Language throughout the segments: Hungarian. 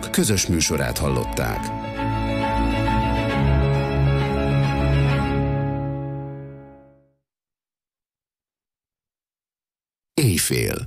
Hallgatók közös műsorát hallották. Éjfél.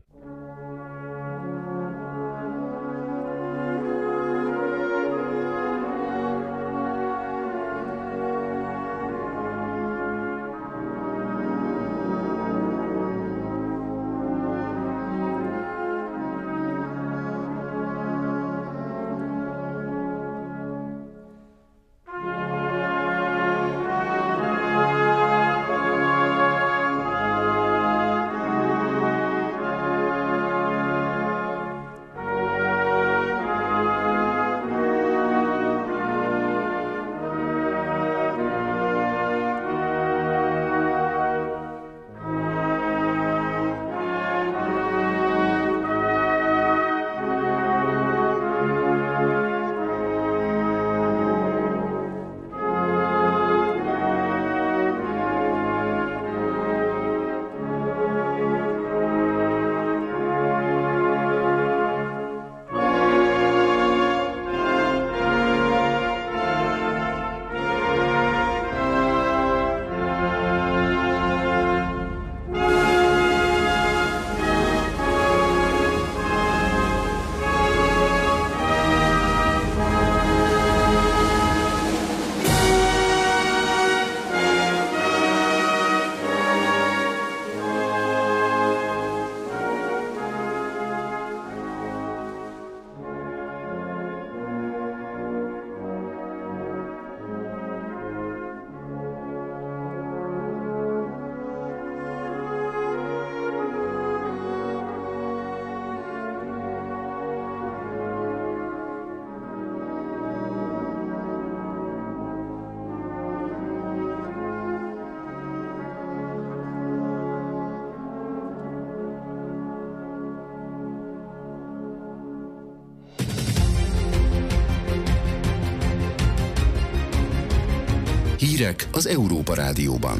Hírek az Európa Rádióban.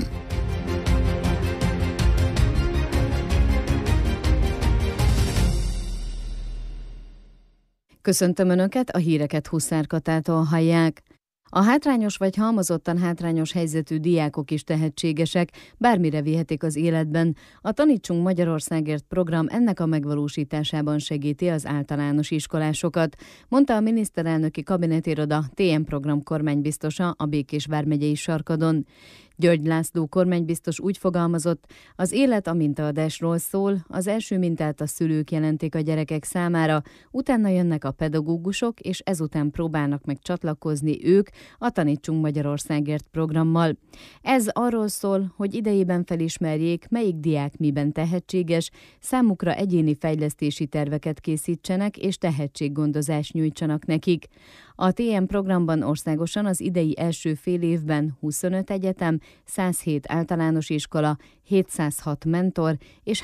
Köszöntöm Önöket, a híreket Huszár Katától hallják. A hátrányos vagy halmozottan hátrányos helyzetű diákok is tehetségesek, bármire vihetik az életben. A Tanítsunk Magyarországért program ennek a megvalósításában segíti az általános iskolásokat, mondta a miniszterelnöki kabinetiroda TM program kormánybiztosa a Békés vármegyei Sarkadon. György László kormánybiztos úgy fogalmazott, az élet a mintaadásról szól, az első mintát a szülők jelentik a gyerekek számára, utána jönnek a pedagógusok, és ezután próbálnak meg csatlakozni ők a Tanítsunk Magyarországért programmal. Ez arról szól, hogy idejében felismerjék, melyik diák miben tehetséges, számukra egyéni fejlesztési terveket készítsenek és tehetséggondozást nyújtsanak nekik. A TM programban országosan az idei első fél évben 25 egyetem, 107 általános iskola, 706 mentor és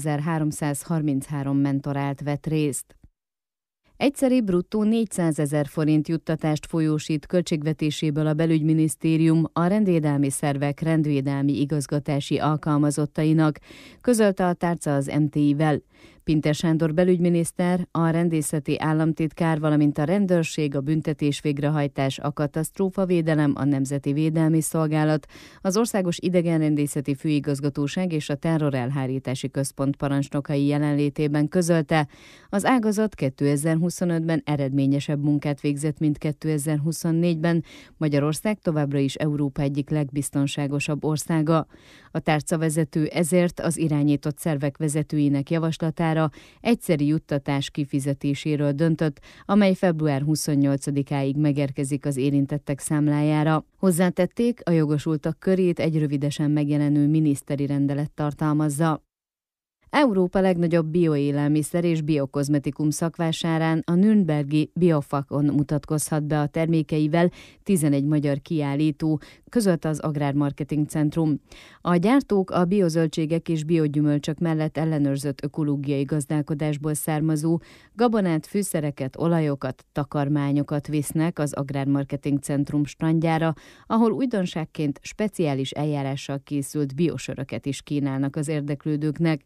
3333 mentorált vett részt. Egyszeri bruttó 400 000 forint juttatást folyósít költségvetéséből a belügyminisztérium a rendvédelmi szervek rendvédelmi igazgatási alkalmazottainak, közölte a tárca az MTI-vel. Pintér Sándor belügyminiszter, a rendészeti államtitkár, valamint a rendőrség, a büntetés végrehajtás, a katasztrófavédelem, a Nemzeti Védelmi Szolgálat, az Országos Idegenrendészeti Főigazgatóság és a Terrorelhárítási Központ parancsnokai jelenlétében közölte, az ágazat 2025-ben eredményesebb munkát végzett, mint 2024-ben, Magyarország továbbra is Európa egyik legbiztonságosabb országa. A tárcavezető ezért az irányított szervek vezetőinek javaslatára egyszeri juttatás kifizetéséről döntött, amely február 28-áig megérkezik az érintettek számlájára. Hozzátették, a jogosultak körét egy rövidesen megjelenő miniszteri rendelet tartalmazza. Európa legnagyobb bioélelmiszer és biokozmetikum szakvásárán, a Nürnbergi Biofakon mutatkozhat be a termékeivel 11 magyar kiállító, közölte az Agrármarketing Centrum. A gyártók a biozöldségek és biogyümölcsök mellett ellenőrzött ökológiai gazdálkodásból származó gabonát, fűszereket, olajokat, takarmányokat visznek az Agrármarketing Centrum standjára, ahol újdonságként speciális eljárással készült biosöröket is kínálnak az érdeklődőknek.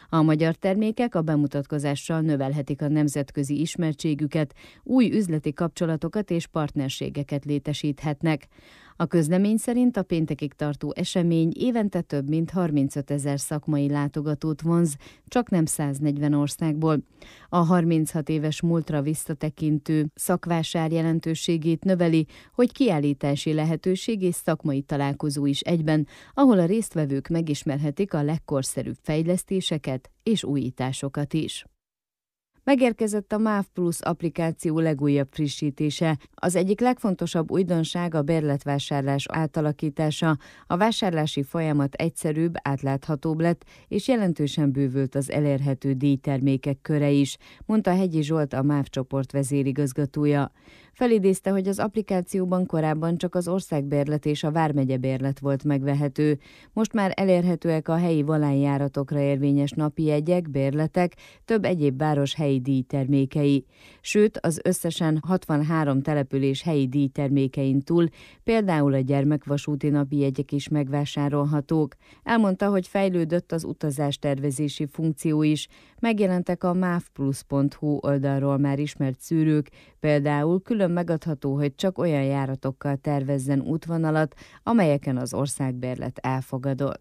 A magyar termékek a bemutatkozással növelhetik a nemzetközi ismertségüket, új üzleti kapcsolatokat és partnerségeket létesíthetnek. A közlemény szerint a péntekig tartó esemény évente több mint 35 000 szakmai látogatót vonz, csaknem 140 országból. A 36 éves múltra visszatekintő szakvásár jelentőségét növeli, hogy kiállítási lehetőség és szakmai találkozó is egyben, ahol a résztvevők megismerhetik a legkorszerűbb fejlesztéseket és újításokat is. Megérkezett a MÁV Plus applikáció legújabb frissítése. Az egyik legfontosabb újdonság a bérletvásárlás átalakítása. A vásárlási folyamat egyszerűbb, átláthatóbb lett, és jelentősen bővült az elérhető díjtermékek köre is, mondta Hegyi Zsolt, a MÁV csoport vezérigazgatója. Felidézte, hogy az applikációban korábban csak az országbérlet és a vármegyebérlet volt megvehető. Most már elérhetőek a helyi volánjáratokra érvényes napi jegyek, bérletek, több egyéb város helyi díjtermékei. Sőt, az összesen 63 település helyi díjtermékein túl például a gyermekvasúti napi jegyek is megvásárolhatók. Elmondta, hogy fejlődött az utazástervezési funkció is. Megjelentek a mavplus.hu oldalról már ismert szűrők, például külön megadható, hogy csak olyan járatokkal tervezzen útvonalat, amelyeken az országbérlet elfogadott.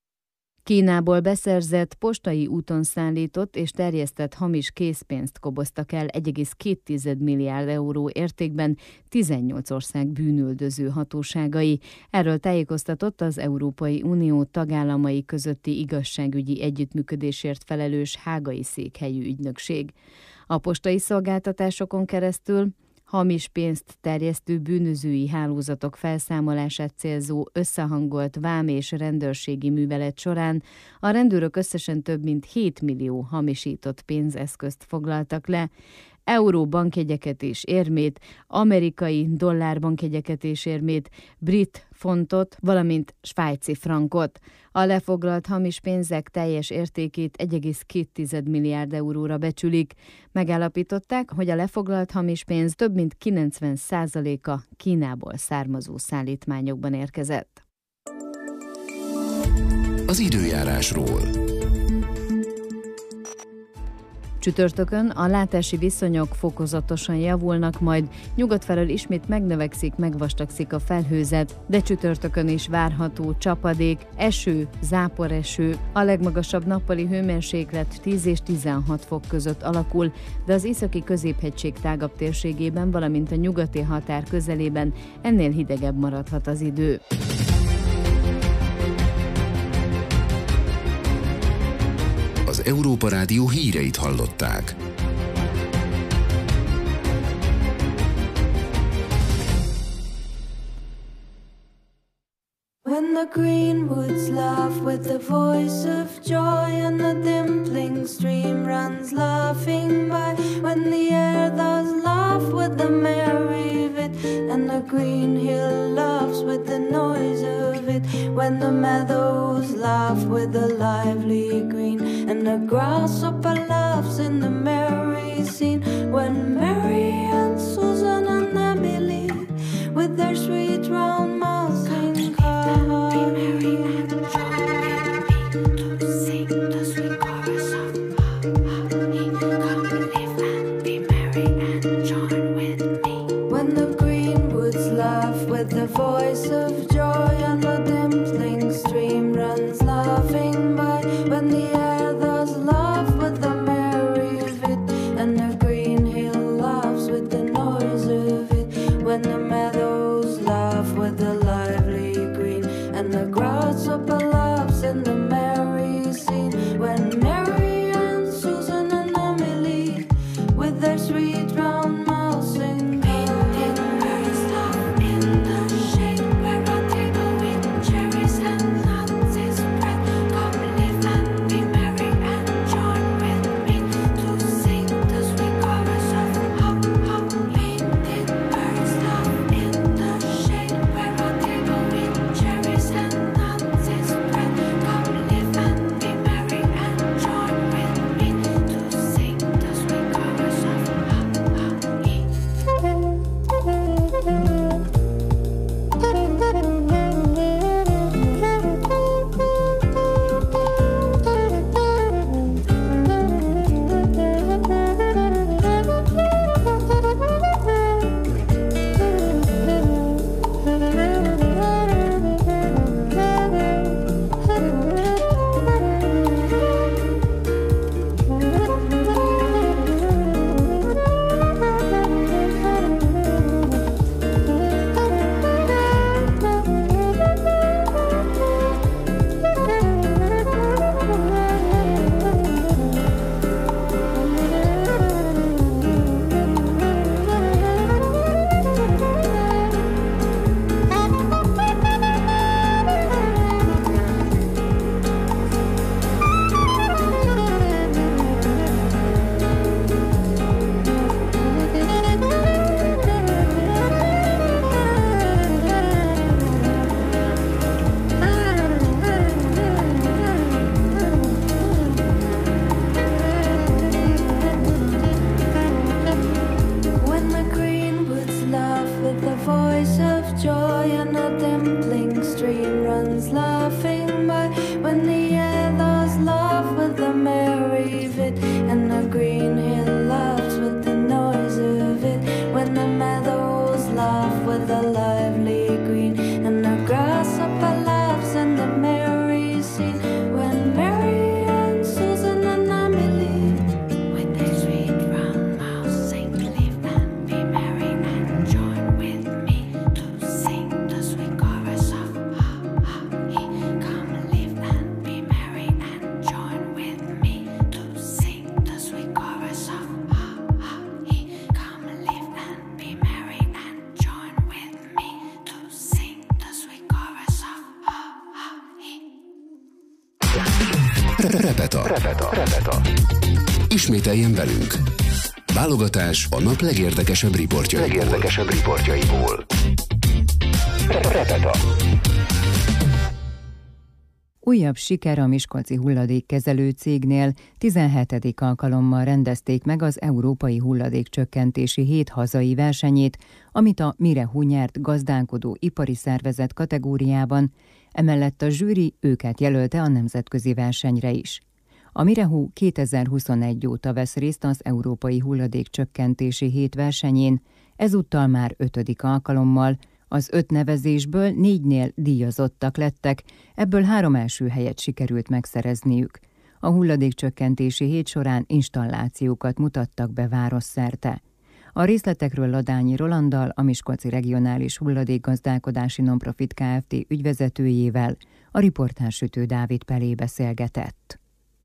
Kínából beszerzett, postai úton szállított és terjesztett hamis készpénzt koboztak el 1,2 milliárd euró értékben 18 ország bűnüldöző hatóságai. Erről tájékoztatott az Európai Unió tagállamai közötti igazságügyi együttműködésért felelős hágai székhelyű ügynökség. A postai szolgáltatásokon keresztül hamis pénzt terjesztő bűnözői hálózatok felszámolását célzó összehangolt vám- és rendőrségi művelet során a rendőrök összesen több mint 7 millió hamisított pénzeszközt foglaltak le, euró bankjegyeket és érmét, amerikai dollár bankjegyeket és érmét, brit fontot, valamint svájci frankot. A lefoglalt hamis pénzek teljes értékét 1,2 milliárd euróra becsülik. Megállapították, hogy a lefoglalt hamis pénz több mint 90%-a Kínából származó szállítmányokban érkezett. Az időjárásról. Csütörtökön a látási viszonyok fokozatosan javulnak, majd nyugat felől ismét megnövekszik, megvastagszik a felhőzet, de csütörtökön is várható csapadék, eső, záporeső. A legmagasabb nappali hőmérséklet 10 és 16 fok között alakul, de az északi középhegység tágabb térségében, valamint a nyugati határ közelében ennél hidegebb maradhat az idő. Az Európa Rádió híreit hallották. When the greenwoods laugh with the voice of joy and the dimpling stream runs laughing by, when the air does laugh with the merry of it and the green hill laughs with the noise of it, when the meadows laugh with the lively green and the grasshopper laughs in the merry scene, when Mary and Susan and Emily with their sweet round mouths sing the voice of joy and the dimpling stream runs laughing by, when the air does laugh with the merry of it and the green hill laughs with the noise of it, when the meadows laugh with the lively green and the grasshopper laughs in the merry scene, when Mary and Susan and Emily with their sweet round mouths sing. When voice of joy, and a dimpling stream runs laughing by. When the others laugh with the merry vid, and the green hill laughs with the noise of it. When the meadows laugh with the lively green, and the grasshopper laughs in the merry scene. When Mary and Susan and Amelie, with their sweet round mouths, sing, live and be merry, and join with me to sing the sweet chorus of ha ha he. Come live and be merry, and join with me to sing the sweet chorus of ha ha he. Come live and be merry, and join with me to sing the sweet chorus of ha ha he. Repeta. Ismételjen velünk. Válogatás a nap legérdekesebb riportjaiból. Repeta. Újabb siker a miskolci hulladékkezelő cégnél. 17. alkalommal rendezték meg az Európai Hulladékcsökkentési Hét hazai versenyét, amit a Mirehu nyert gazdálkodó ipari szervezet kategóriában, emellett a zsűri őket jelölte a nemzetközi versenyre is. A Mirehu 2021 óta vesz részt az Európai Hulladékcsökkentési Hét versenyén, ezúttal már 5. alkalommal. Az 5 nevezésből 4-nél díjazottak lettek, ebből 3 első helyet sikerült megszerezniük. A hulladékcsökkentési hét során installációkat mutattak be városszerte. A részletekről Ladányi Rolanddal, a Miskolci Regionális Hulladékgazdálkodási Nonprofit Kft. Ügyvezetőjével a riportár Sütő Dávid Pelé beszélgetett.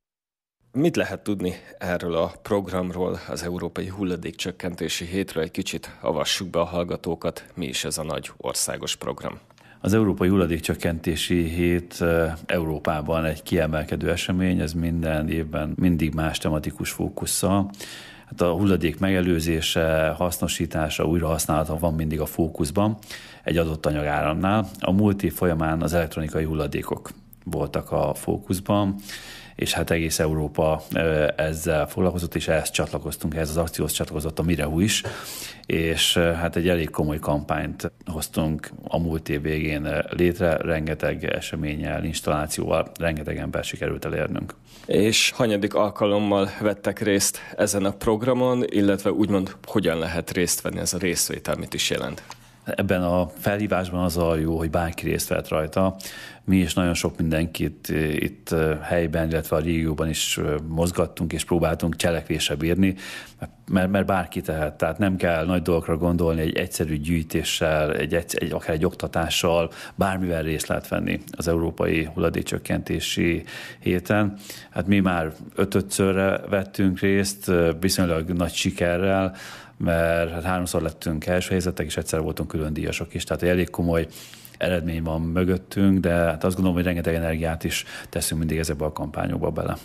Mit lehet tudni erről a programról, az Európai Hulladékcsökkentési Hétről? Egy kicsit avassuk be a hallgatókat, mi is ez a nagy országos program. Az Európai Hulladékcsökkentési Hét Európában egy kiemelkedő esemény, ez minden évben mindig más tematikus fókusszal. Hát a hulladék megelőzése, hasznosítása, újrahasználata van mindig a fókuszban egy adott anyagáramnál. A múlt év folyamán az elektronikai hulladékok voltak a fókuszban, és hát egész Európa ezzel foglalkozott, és ehhez az akcióhoz csatlakozott a Mirehu is, és hát egy elég komoly kampányt hoztunk a múlt év végén létre, rengeteg eseménnyel, installációval, rengeteg ember sikerült elérnünk. És hanyadik alkalommal vettek részt ezen a programon, illetve úgymond hogyan lehet részt venni, ez a részvétel mit is jelent? Ebben a felhívásban az a jó, hogy bárki részt vett rajta. Mi is nagyon sok mindenkit itt helyben, illetve a régióban is mozgattunk és próbáltunk cselekvésre bírni, mert bárki tehet. Tehát nem kell nagy dolgokra gondolni, egy egyszerű gyűjtéssel, akár egy oktatással, bármivel részt lehet venni az Európai Hulladékcsökkentési Héten. Hát mi már 5-szörre vettünk részt, viszonylag nagy sikerrel, mert 3-szor lettünk első helyzetek, és egyszer voltunk külön díjasok is, tehát elég komoly eredmény van mögöttünk, de hát azt gondolom, hogy rengeteg energiát is teszünk mindig ezekbe a kampányokba bele.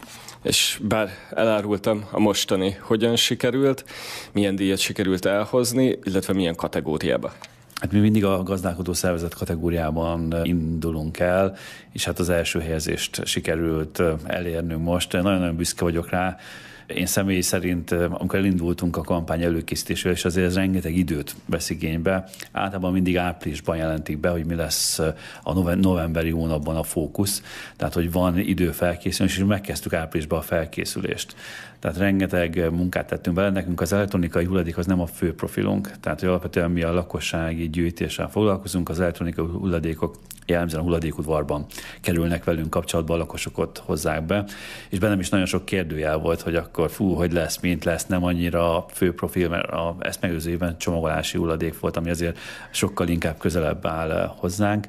És bár elárultam a mostani, hogyan sikerült, milyen díjat sikerült elhozni, illetve milyen kategóriába? Hát mi mindig a gazdálkodó szervezet kategóriában indulunk el, és hát az első helyezést sikerült elérnünk most. Nagyon-nagyon büszke vagyok rá. Én személy szerint, amikor elindultunk a kampány előkészítésével, és azért ez rengeteg időt vesz igénybe, általában mindig áprilisban jelentik be, hogy mi lesz a novemberi hónapban a fókusz, tehát hogy van idő felkészülni, és megkezdtük áprilisban a felkészülést. Tehát rengeteg munkát tettünk bele, nekünk az elektronikai hulladék az nem a fő profilunk, tehát hogy alapvetően mi a lakossági gyűjtéssel foglalkozunk, az elektronikai hulladékok jellemzően a hulladékudvarban kerülnek velünk kapcsolatba, a lakosokat hozzák be, és bennem is nagyon sok kérdőjel volt, hogy akkor hogy lesz, mint lesz, nem annyira a fő profil, mert ezt megelőző évben csomagolási hulladék volt, ami azért sokkal inkább közelebb áll hozzánk.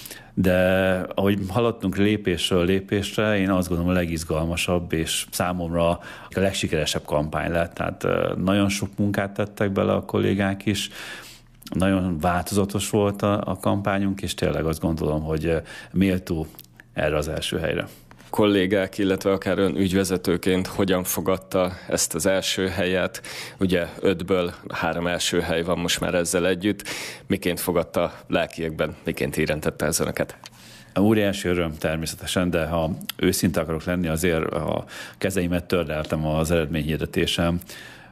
De ahogy haladtunk lépésről lépésre, én azt gondolom a legizgalmasabb és számomra a legsikeresebb kampány lett. Tehát nagyon sok munkát tettek bele a kollégák is, nagyon változatos volt a kampányunk, és tényleg azt gondolom, hogy méltó erre az első helyre. Kollégák, illetve akár ön ügyvezetőként hogyan fogadta ezt az első helyet? Ugye 5-ből 3 első hely van most már ezzel együtt. Miként fogadta lelkiekben, miként érintette ez önöket? Óriási öröm természetesen, de ha őszinte akarok lenni, azért a kezeimet tördeltem az eredményhirdetésem,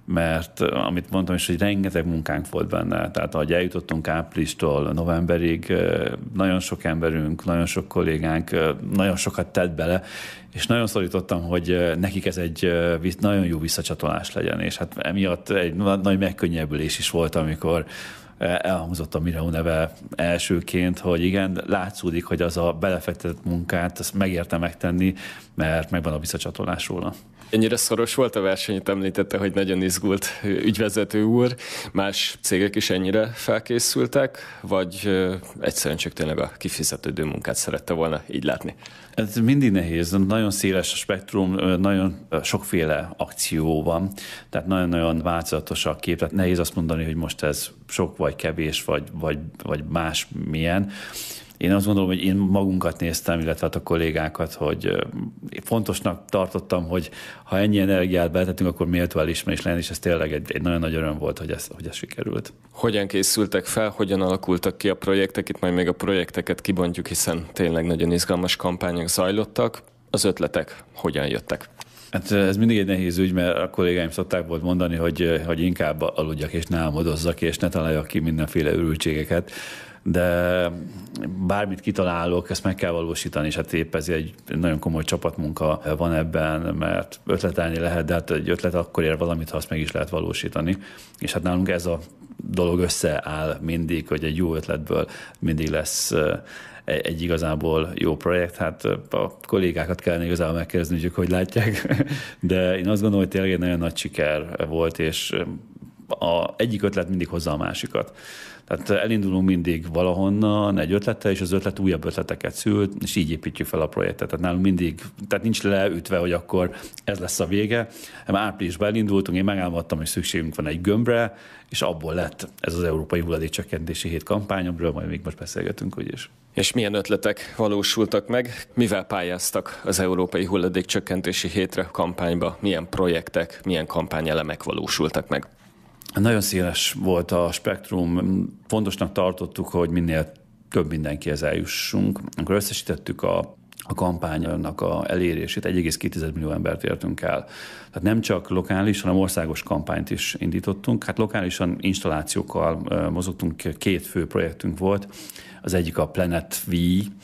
mert amit mondtam is, hogy rengeteg munkánk volt benne. Tehát ahogy eljutottunk áprilistól novemberig, nagyon sok emberünk, nagyon sok kollégánk nagyon sokat tett bele, és nagyon szorítottam, hogy nekik ez egy nagyon jó visszacsatolás legyen, és hát emiatt egy nagy megkönnyebbülés is volt, amikor elhangzott a Miraó neve elsőként, hogy igen, látszódik, hogy az a belefektetett munkát, azt megérte megtenni, mert megvan a visszacsatolás róla. Ennyire szoros volt a verseny, itt említette, hogy nagyon izgult ügyvezető úr. Más cégek is ennyire felkészültek, vagy egyszerűen csak tényleg a kifizetődő munkát szerette volna így látni? Ez mindig nehéz, nagyon széles a spektrum, nagyon sokféle akció van, tehát nagyon-nagyon változatos a kép, tehát nehéz azt mondani, hogy most ez sok vagy kevés, vagy más milyen. Én azt gondolom, hogy én magunkat néztem, illetve a kollégákat, hogy fontosnak tartottam, hogy ha ennyi energiát beletettünk, akkor méltó elismerés legyen, és ez tényleg egy nagyon nagy öröm volt, hogy ez sikerült. Hogyan készültek fel, hogyan alakultak ki a projektek? Itt majd még a projekteket kibontjuk, hiszen tényleg nagyon izgalmas kampányok zajlottak. Az ötletek hogyan jöttek? Hát ez mindig egy nehéz ügy, mert a kollégáim szokták volt mondani, hogy inkább aludjak és ne álmodozzak, és ne találjak ki mindenféle örültségeket. De bármit kitalálok, ezt meg kell valósítani, és hát épp ez egy nagyon komoly csapatmunka van ebben, mert ötletelni lehet, de hát egy ötlet akkor ér valamit, ha azt meg is lehet valósítani. És hát nálunk ez a dolog összeáll mindig, hogy egy jó ötletből mindig lesz egy igazából jó projekt. Hát a kollégákat kellene igazából megkérdezni, hogy látják, de én azt gondolom, hogy tényleg egy nagyon nagy siker volt, és egyik ötlet mindig hozza a másikat. Tehát elindulunk mindig valahonnan egy ötlettel, és az ötlet újabb ötleteket szült, és így építjük fel a projektet. Tehát nálunk mindig, tehát nincs leütve, hogy akkor ez lesz a vége. Áprilisban elindultunk, én megálmodtam, hogy szükségünk van egy gömbre, és abból lett ez az Európai Hulladékcsökkentési Hét kampány, amiről majd még most beszélgetünk, úgyis. És milyen ötletek valósultak meg? Mivel pályáztak az Európai Hulladékcsökkentési Hétre kampányba? Milyen projektek, milyen kampányelemek valósultak meg? Nagyon széles volt a spektrum, fontosnak tartottuk, hogy minél több mindenkihez eljussunk. Amikor összesítettük a kampánynak a elérését, 1,2 millió embert értünk el. Tehát nem csak lokális, hanem országos kampányt is indítottunk. Hát lokálisan installációkkal mozogtunk, 2 fő projektünk volt. Az egyik a Planet V,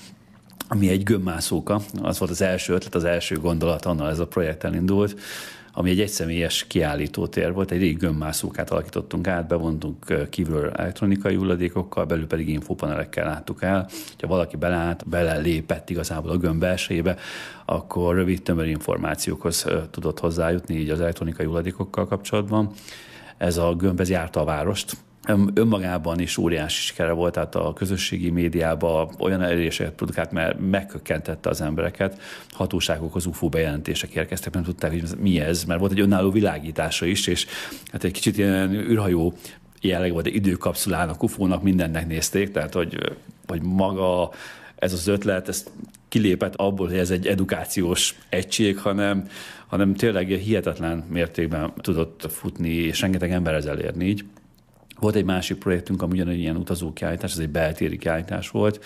ami egy gömbmászóka. Az volt az első ötlet, az első gondolat, annal ez a projekt elindult, ami egy egyszemélyes kiállítótér volt, egy régi gömbmászókát alakítottunk át, bevontunk kívülről elektronikai hulladékokkal, belül pedig infopanelekkel láttuk el. Ha valaki belelépett igazából a gömb belsejébe, akkor rövid, tömör információkhoz tudott hozzájutni így az elektronikai hulladékokkal kapcsolatban. Ez a gömb járta a várost. Önmagában is óriási sikere volt, tehát a közösségi médiában olyan eléréseket produkált, mert megkökkentette az embereket. Hatóságokhoz UFO bejelentések érkeztek, nem tudták, hogy mi ez, mert volt egy önálló világítása is, és hát egy kicsit ilyen űrhajó jelleg volt, egy időkapszulának, UFO-nak mindennek nézték, tehát hogy maga ez az ötlet, ez kilépett abból, hogy ez egy edukációs egység, hanem tényleg hihetetlen mértékben tudott futni, és rengeteg emberhez elérni így. Volt egy másik projektünk, ami ugyanúgy ilyen utazókiállítás, ez egy beltéri kiállítás volt.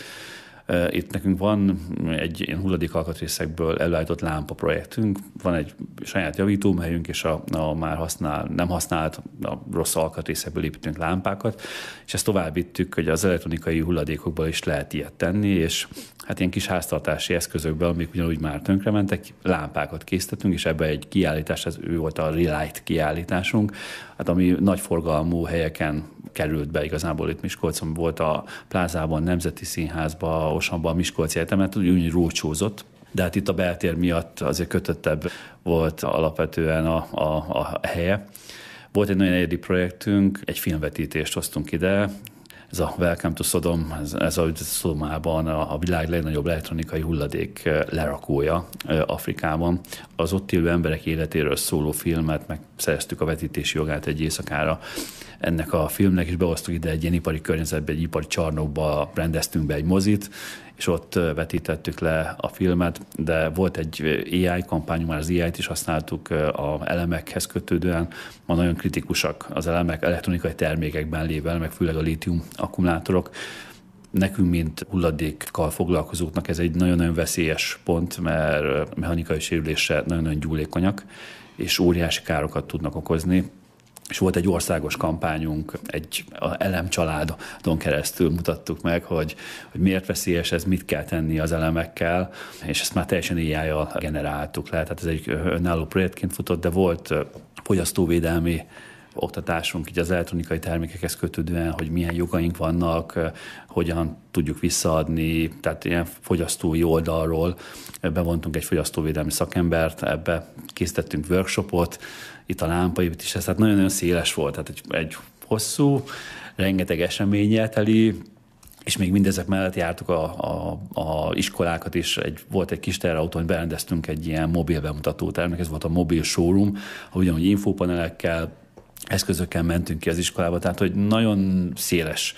Itt nekünk van egy ilyen hulladékalkatrészekből előállított lámpa projektünk, van egy saját javítóműhelyünk, és a már nem használt, a rossz alkatrészekből építünk lámpákat, és ezt tovább vittük, hogy az elektronikai hulladékokból is lehet ilyet tenni, és hát ilyen kis háztartási eszközökből, amik ugyanúgy már tönkrementek, lámpákat készítettünk, és ebbe egy kiállítás, ez ő volt a Relight kiállításunk, hát ami nagy forgalmú helyeken került be igazából itt Miskolcon, volt a Plázában, Nemzeti Színházban, Osanban, a Miskolci Egyetemet, úgy rócsózott, de hát itt a beltér miatt azért kötöttebb volt alapvetően a helye. Volt egy nagyon egyedi projektünk, egy filmvetítést hoztunk ide, ez a Welcome to Sodom, ez a Szodomában a világ legnagyobb elektronikai hulladék lerakója Afrikában. Az ott élő emberek életéről szóló filmet megszereztük a vetítési jogát egy éjszakára ennek a filmnek, és behoztuk ide egy ilyen ipari környezetbe, egy ipari csarnokba, rendeztünk be egy mozit, és ott vetítettük le a filmet, de volt egy AI kampányunk, már az AI-t is használtuk az elemekhez kötődően, ma nagyon kritikusak az elemek, elektronikai termékekben lévő elemek, főleg a lítium akkumulátorok. Nekünk, mint hulladékkal foglalkozóknak ez egy nagyon-nagyon veszélyes pont, mert mechanikai sérülésre nagyon-nagyon gyúlékonyak, és óriási károkat tudnak okozni. és volt egy országos kampányunk, egy elem családon keresztül mutattuk meg, hogy miért veszélyes ez, mit kell tenni az elemekkel, és ezt már teljesen AI-jal generáltuk le. Tehát ez egy önálló projektként futott, de volt fogyasztóvédelmi oktatásunk így az elektronikai termékekhez kötődően, hogy milyen jogaink vannak, hogyan tudjuk visszaadni, tehát ilyen fogyasztói oldalról bevontunk egy fogyasztóvédelmi szakembert, ebbe készítettünk workshopot, itt a lámpaépítés, tehát nagyon-nagyon széles volt, tehát egy hosszú, rengeteg eseménnyel teli, és még mindezek mellett jártuk a iskolákat is, volt egy kis terrautón, berendeztünk egy ilyen mobil bemutatóteremnek, ez volt a mobil showroom, ahol ugyanúgy infópanelekkel, eszközökkel mentünk ki az iskolába, tehát hogy nagyon széles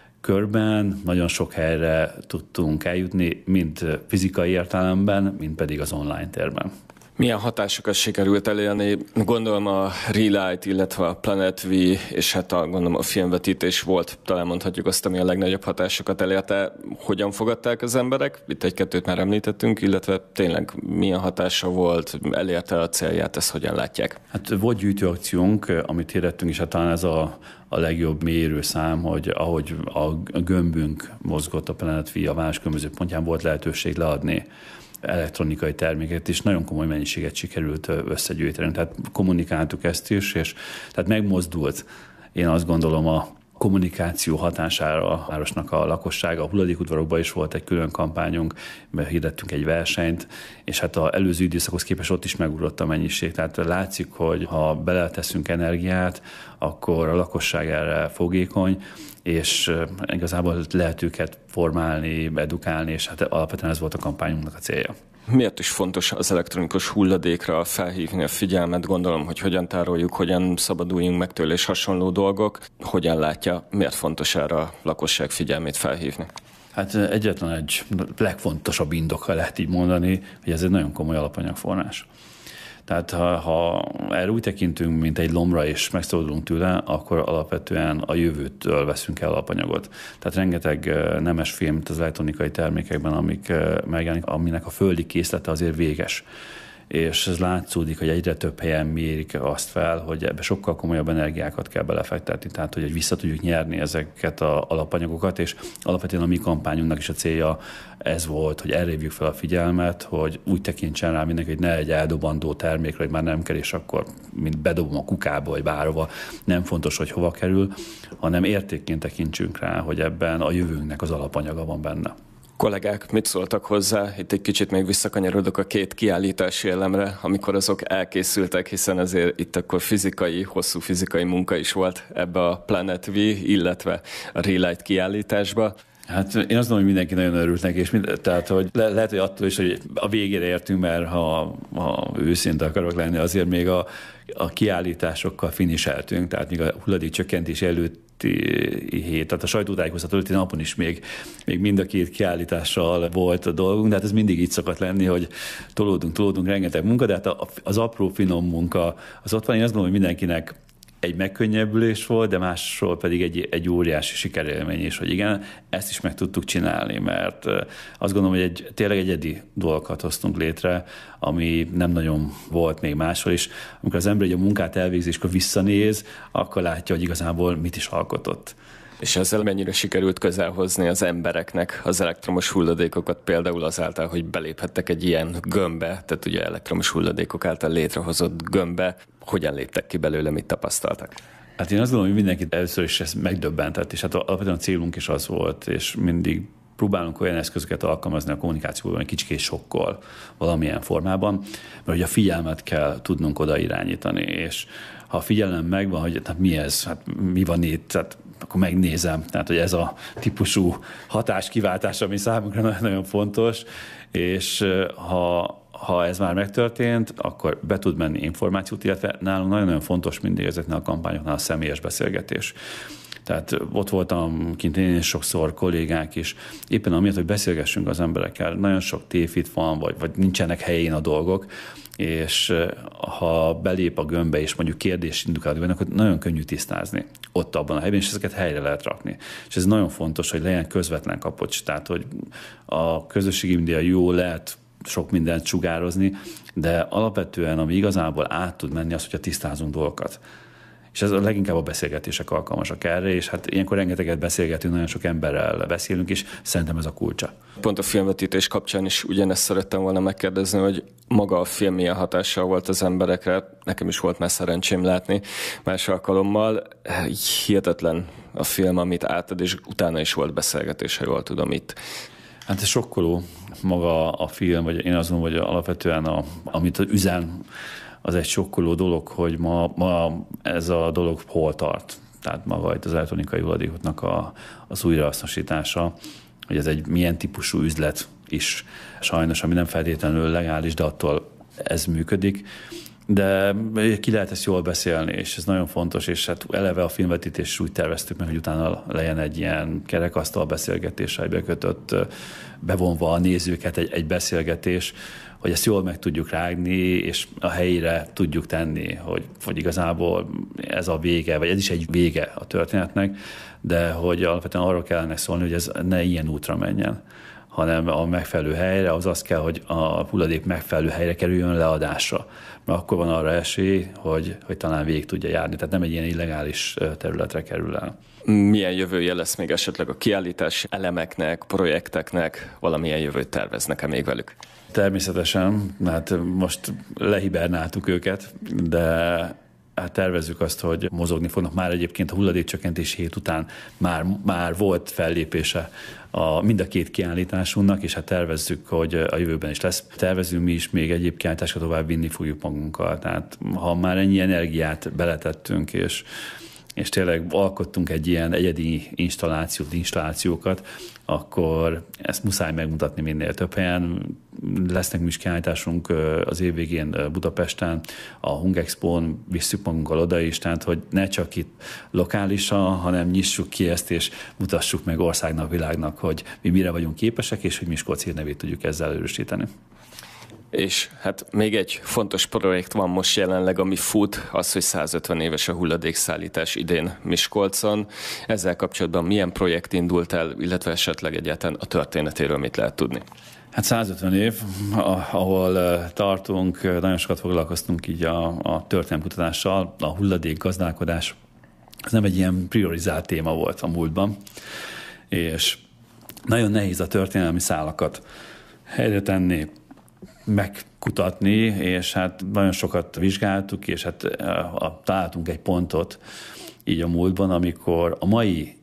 körben, nagyon sok helyre tudtunk eljutni, mind fizikai értelemben, mind pedig az online térben. Milyen hatásokat sikerült elérni? Gondolom a Relight, illetve a Planet V, és hát gondolom a filmvetítés volt, talán mondhatjuk azt, ami a legnagyobb hatásokat elérte. Hogyan fogadták az emberek? Itt egy-kettőt már említettünk, illetve tényleg milyen hatása volt, elérte a célját, ezt hogyan látják? Hát volt gyűjtőakciónk, amit hirdettünk, és hát talán ez a legjobb mérőszám, hogy ahogy a gömbünk mozgott a Planet V a város különböző pontján, volt lehetőség leadni elektronikai terméket, és nagyon komoly mennyiséget sikerült összegyűjteni. Tehát kommunikáltuk ezt is, és tehát megmozdult, én azt gondolom, a kommunikáció hatására a városnak a lakossága. A hulladékudvarokban is volt egy külön kampányunk, hirdettünk egy versenyt, és hát az előző időszakhoz képest ott is megugrott a mennyiség. Tehát látszik, hogy ha beleteszünk energiát, akkor a lakosság erre fogékony, és igazából lehet őket formálni, edukálni, és hát alapvetően ez volt a kampányunknak a célja. Miért is fontos az elektronikus hulladékra felhívni a figyelmet? Gondolom, hogy hogyan tároljuk, hogyan szabaduljunk meg tőle és hasonló dolgok. Hogyan látja, miért fontos erre a lakosság figyelmét felhívni? Hát egyetlen egy legfontosabb indoka lehet így mondani, hogy ez egy nagyon komoly alapanyagforrás. Tehát ha erre úgy tekintünk, mint egy lombra, és megszabadulunk tőle, akkor alapvetően a jövőtől veszünk el alapanyagot. Tehát rengeteg nemes film az elektronikai termékekben, amik megjelenik, aminek a földi készlete azért véges. És ez látszódik, hogy egyre több helyen mérik azt fel, hogy ebbe sokkal komolyabb energiákat kell belefektetni, tehát hogy vissza tudjuk nyerni ezeket az alapanyagokat, és alapvetően a mi kampányunknak is a célja ez volt, hogy erre hívjuk fel a figyelmet, hogy úgy tekintsen rá mindenki, hogy ne egy eldobandó termékre, hogy már nem kell, és akkor mint bedobom a kukába, vagy bárhova, nem fontos, hogy hova kerül, hanem értékként tekintsünk rá, hogy ebben a jövőnknek az alapanyaga van benne. Kollégák, mit szóltak hozzá? Itt egy kicsit még visszakanyarodok a két kiállítási elemre, amikor azok elkészültek, hiszen azért itt akkor hosszú fizikai munka is volt ebbe a Planet V, illetve a Relight kiállításba. Hát én azt mondom, hogy mindenki nagyon örült neki, és tehát hogy lehet, hogy attól is, hogy a végére értünk, mert ha őszinte akarok lenni, azért még a kiállításokkal finiseltünk, tehát még a hulladékcsökkentés előtti hét, tehát a sajtótájékoztató előtti napon is még mind a két kiállítással volt a dolgunk, de hát ez mindig így szokott lenni, hogy tolódunk rengeteg munka, de hát az apró finom munka az ott van. Én azt gondolom, hogy mindenkinek egy megkönnyebbülés volt, de másról pedig egy óriási sikerélmény is, hogy igen, ezt is meg tudtuk csinálni, mert azt gondolom, hogy tényleg egyedi dolgokat hoztunk létre, ami nem nagyon volt még máshol is. Amikor az ember egy a munkát elvégzi, és akkor visszanéz, akkor látja, hogy igazából mit is alkotott. És ezzel mennyire sikerült közelhozni az embereknek az elektromos hulladékokat, például azáltal, hogy beléphettek egy ilyen gömbbe, tehát ugye elektromos hulladékok által létrehozott gömbbe, hogyan léptek ki belőle, mit tapasztaltak? Hát én azt gondolom, hogy mindenkit először is ezt megdöbbentett, és hát alapvetően a célunk is az volt, és mindig próbálunk olyan eszközöket alkalmazni a kommunikációban, egy kicsikét sokkal valamilyen formában, mert ugye a figyelmet kell tudnunk oda irányítani, és ha a figyelem megvan, hogy hát mi ez, hát mi van itt, hát akkor megnézem, tehát hogy ez a típusú hatáskiváltás, ami számunkra nagyon fontos, és ha ez már megtörtént, akkor be tud menni információt, illetve nálunk nagyon-nagyon fontos mindig ezeknél a kampányoknál a személyes beszélgetés. Tehát ott voltam kint én is sokszor, kollégák is, éppen amiatt, hogy beszélgessünk az emberekkel, nagyon sok tévhit van, vagy nincsenek helyén a dolgok, és ha belép a gömbbe, és mondjuk kérdés indukálódik benne, akkor nagyon könnyű tisztázni ott abban a helyben, és ezeket helyre lehet rakni. És ez nagyon fontos, hogy legyen közvetlen kapocs, tehát hogy a közösségi média jó, lehet sok mindent sugározni, de alapvetően, ami igazából át tud menni, az, hogyha tisztázunk dolgokat. És ez a leginkább a beszélgetések alkalmasak erre, és hát ilyenkor rengeteget beszélgetünk, nagyon sok emberrel beszélünk, és szerintem ez a kulcsa. Pont a filmvetítés kapcsán is ugyanezt szerettem volna megkérdezni, hogy maga a film milyen hatással volt az emberekre. Nekem is volt már szerencsém látni más alkalommal. Hihetetlen a film, amit átad, és utána is volt beszélgetés, ha jól tudom itt. Hát ez sokkoló maga a film, vagy én azt mondom, hogy alapvetően amit üzen, az egy sokkoló dolog, hogy ma ez a dolog hol tart. Tehát maga itt az elektronikai hulladékoknak az újrahasznosítása, hogy ez egy milyen típusú üzlet is sajnos, ami nem feltétlenül legális, de attól ez működik. De ki lehet ezt jól beszélni, és ez nagyon fontos, és hát eleve a filmvetítést úgy terveztük meg, hogy utána legyen egy ilyen kerekasztal beszélgetés, bekötött, bevonva a nézőket egy beszélgetés, hogy ezt jól meg tudjuk rágni, és a helyére tudjuk tenni, hogy igazából ez a vége, vagy ez is egy vége a történetnek, de hogy alapvetően arról kellene szólni, hogy ez ne ilyen útra menjen, hanem a megfelelő helyre, az kell, hogy a hulladék megfelelő helyre kerüljön leadásra. Mert akkor van arra esély, hogy talán végig tudja járni. Tehát nem egy ilyen illegális területre kerül el. Milyen jövője lesz még esetleg a kiállítási elemeknek, projekteknek? Valamilyen jövőt terveznek-e még velük? Természetesen, hát most lehibernáltuk őket, de hát tervezzük azt, hogy mozogni fognak. Már egyébként a hulladékcsökkentési hét után már volt fellépése mind a két kiállításunknak, és hát tervezzük, hogy a jövőben is lesz. Tervezünk mi is még egyéb kiállításra tovább vinni fogjuk magunkkal. Tehát ha már ennyi energiát beletettünk, és tényleg alkottunk egy ilyen egyedi installációkat, akkor ezt muszáj megmutatni minél több helyen. Lesznek mi is kiállításunk az év végén Budapesten, a Hungexpón, visszük magunkkal oda is, tehát hogy ne csak itt lokálisan, hanem nyissuk ki ezt, és mutassuk meg országnak, világnak, hogy mi mire vagyunk képesek, és hogy Miskolc hírnevét tudjuk ezzel erősíteni. És hát még egy fontos projekt van most jelenleg, ami fut, az, hogy 150 éves a hulladékszállítás idén Miskolcon. Ezzel kapcsolatban milyen projekt indult el, illetve esetleg egyáltalán a történetéről mit lehet tudni? Hát 150 év, ahol tartunk, nagyon sokat foglalkoztunk így a történelmkutatással, a hulladék gazdálkodás. Ez nem egy ilyen priorizált téma volt a múltban, és nagyon nehéz a történelmi szálakat helyre tenni, megkutatni, és hát nagyon sokat vizsgáltuk, és hát találtunk egy pontot így a múltban, amikor a mai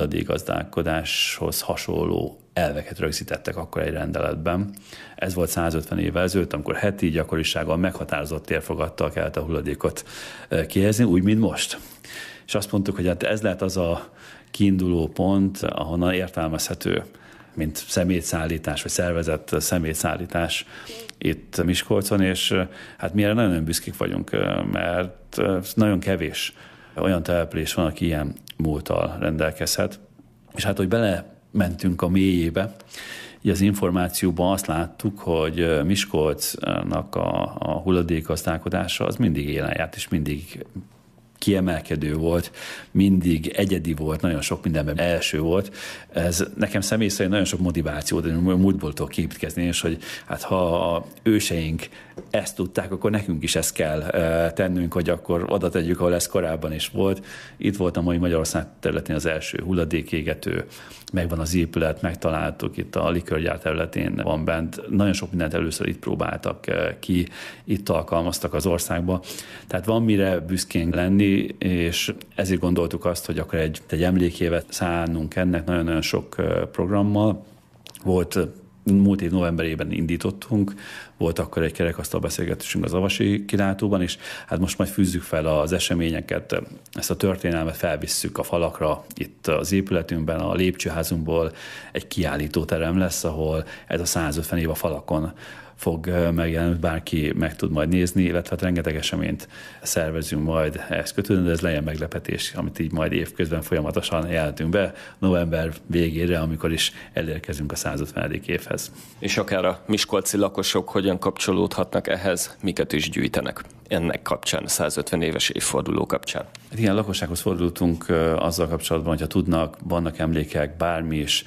hulladékgazdálkodáshoz hasonló elveket rögzítettek akkor egy rendeletben. Ez volt 150 évvel ezelőtt, amikor heti gyakorisággal meghatározott térfogattal kellett a hulladékot kihelyezni, úgy, mint most. És azt mondtuk, hogy hát ez lehet az a kiinduló pont, ahonnan értelmezhető, mint szemétszállítás, vagy szervezett szemétszállítás itt Miskolcon, és hát mi erre nagyon büszkék vagyunk, mert nagyon kevés olyan település van, aki ilyen múlttal rendelkezhet. És hát, hogy belementünk a mélyébe, így az információban azt láttuk, hogy Miskolcnak a hulladékgazdálkodása az mindig élen járt, és mindig kiemelkedő volt, mindig egyedi volt, nagyon sok mindenben első volt. Ez nekem személy szerint nagyon sok motiváció, de múltból tudok képítkezni, és hogy hát ha a őseink ezt tudták, akkor nekünk is ezt kell tennünk, hogy akkor oda tegyük, ahol ez korábban is volt. Itt volt a mai Magyarország területén az első hulladékégető, megvan az épület, megtaláltuk, itt a likörgyár területén van bent. Nagyon sok mindent először itt próbáltak ki, itt alkalmaztak az országba. Tehát van mire büszkén lenni, és ezért gondoltuk azt, hogy akkor egy emlékévet szánunk ennek nagyon-nagyon sok programmal. Volt múlt év novemberében indítottunk, volt akkor egy kerekasztal beszélgetésünk az Avasi kilátóban, és hát most majd fűzzük fel az eseményeket, ezt a történelmet felvisszük a falakra, itt az épületünkben, a lépcsőházunkból egy kiállítóterem lesz, ahol ez a 150 év a falakon fog megjelenni, bárki meg tud majd nézni, illetve hát rengeteg eseményt szervezünk majd ehhez kötődően, de ez legyen meglepetés, amit így majd évközben folyamatosan jelentünk be, november végére, amikor is elérkezünk a 150. évhez. És akár a miskolci lakosok hogyan kapcsolódhatnak ehhez, miket is gyűjtenek ennek kapcsán, 150 éves évforduló kapcsán? Igen, lakossághoz fordultunk azzal kapcsolatban, hogyha tudnak, vannak emlékek, bármi is,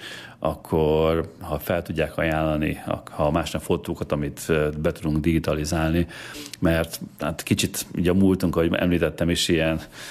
akkor ha fel tudják ajánlani, ha másnap fotókat, amit be tudunk digitalizálni, mert hát kicsit ugye a múltunk, ahogy említettem is, ilyen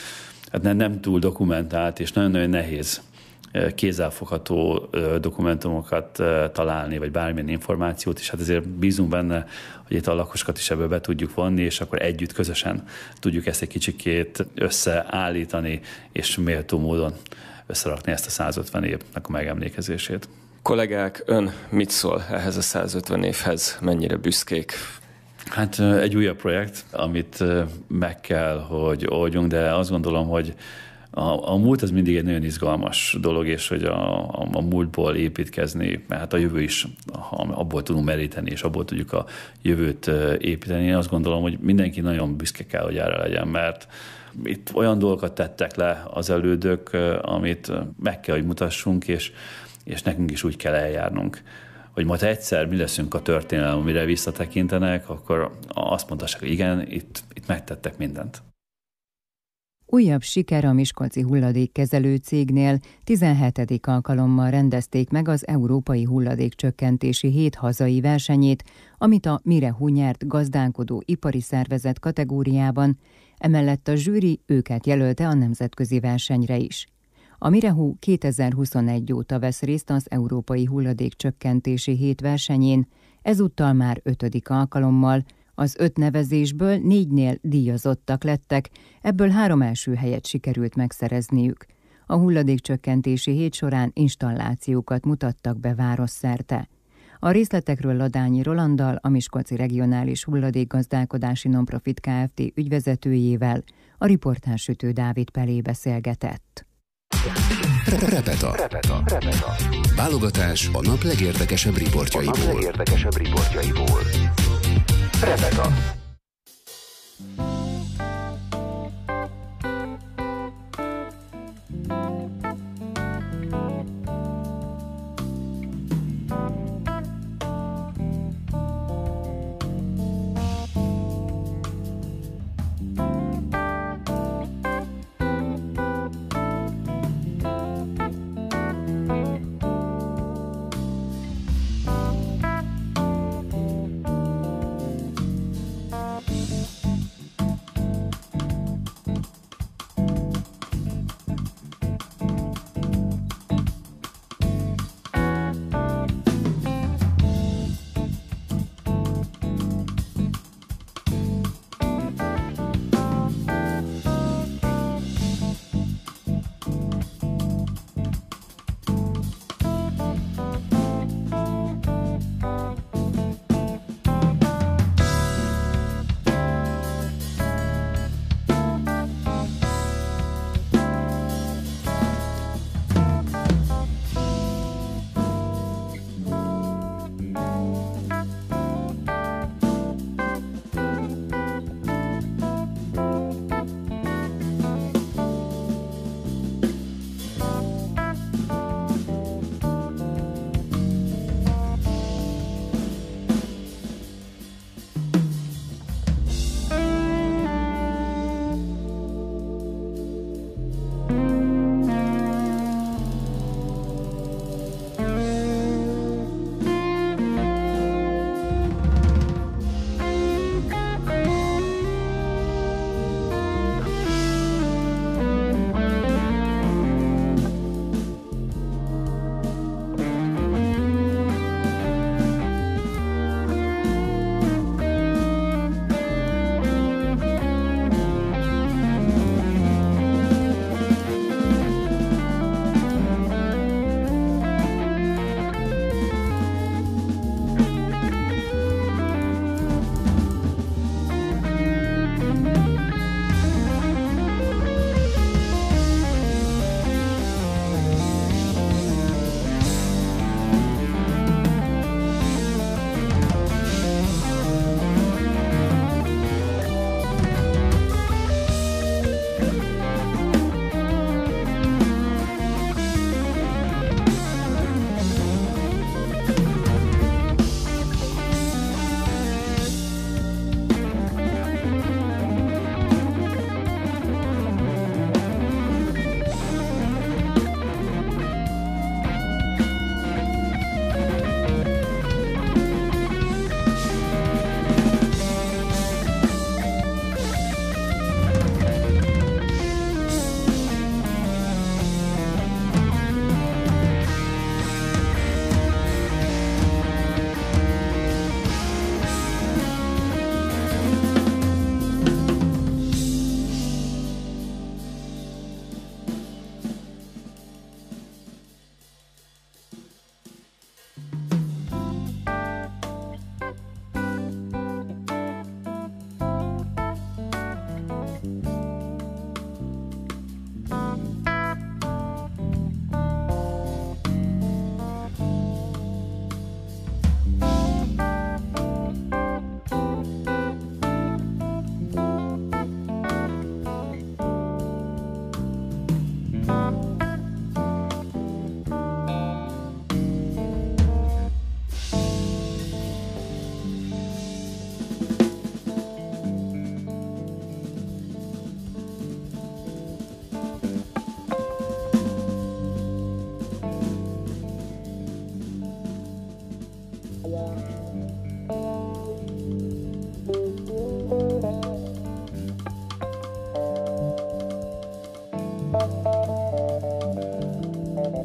nem túl dokumentált, és nagyon-nagyon nehéz kézzelfogható dokumentumokat találni, vagy bármilyen információt, és hát ezért bízunk benne, hogy itt a lakosokat is ebből be tudjuk vonni, és akkor együtt, közösen tudjuk ezt egy kicsikét összeállítani, és méltó módon összerakni ezt a 150 évnek a megemlékezését. Kollégák, ön mit szól ehhez a 150 évhez? Mennyire büszkék? Hát egy újabb projekt, amit meg kell, hogy oldjunk, de azt gondolom, hogy a múlt az mindig egy nagyon izgalmas dolog, és hogy a múltból építkezni, mert hát a jövő is abból tudunk meríteni, és abból tudjuk a jövőt építeni. Én azt gondolom, hogy mindenki nagyon büszke kell, hogy erre legyen, mert itt olyan dolgokat tettek le az elődök, amit meg kell, hogy mutassunk, és nekünk is úgy kell eljárnunk, hogy majd egyszer mi leszünk a történelem, amire visszatekintenek, akkor azt mondhassák, hogy igen, itt megtettek mindent. Újabb siker a miskolci hulladékkezelő cégnél. 17. alkalommal rendezték meg az Európai Hulladékcsökkentési Hét hazai versenyét, amit a Mirehú nyert gazdálkodó ipari szervezet kategóriában, emellett a zsűri őket jelölte a nemzetközi versenyre is. A Mirehú 2021 óta vesz részt az Európai Hulladékcsökkentési Hét versenyén, ezúttal már 5. alkalommal. Az 5 nevezésből 4-nél díjazottak lettek, ebből 3 első helyet sikerült megszerezniük. A hulladékcsökkentési hét során installációkat mutattak be városszerte. A részletekről Ladányi Rolanddal, a Miskolci Regionális Hulladékgazdálkodási Nonprofit Kft. Ügyvezetőjével a riportársütő Dávid Pelé beszélgetett. Repeta. Válogatás a nap legérdekesebb riportjaiból. Repeta.